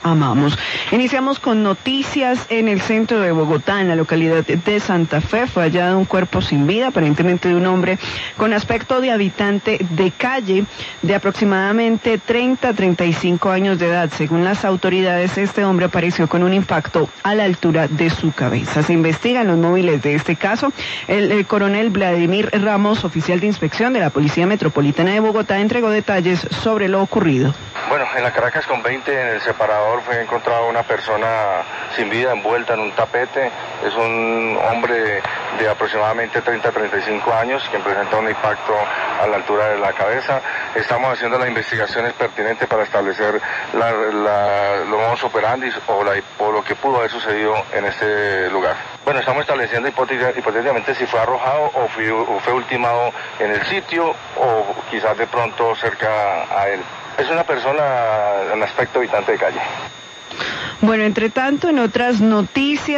Amamos. Iniciamos con noticias en el centro de Bogotá, en la localidad de Santa Fe. Fue hallado un cuerpo sin vida, aparentemente de un hombre con aspecto de habitante de calle, de aproximadamente 30 a 35 años de edad. Según las autoridades, este hombre apareció con un impacto a la altura de su cabeza. Se investigan los móviles de este caso. El coronel Vladimir Ramos, oficial de inspección de la Policía Metropolitana de Bogotá, entregó detalles sobre lo ocurrido. Bueno, en la Caracas con 20, en el separador, fue encontrada una persona sin vida envuelta en un tapete. Es un hombre de aproximadamente 30 a 35 años que presenta un impacto a la altura de la cabeza. Estamos haciendo las investigaciones pertinentes para establecer los modus operandi o lo que pudo haber sucedido en este lugar. Bueno, estamos estableciendo hipotéticamente si fue arrojado o fue ultimado en el sitio o quizás de pronto cerca a él. Es una persona en aspecto habitante de calle. Bueno, entre tanto, en otras noticias.